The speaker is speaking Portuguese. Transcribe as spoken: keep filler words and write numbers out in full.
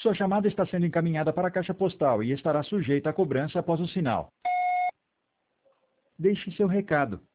Sua chamada está sendo encaminhada para a caixa postal e estará sujeita a cobrança após o sinal. Deixe seu recado.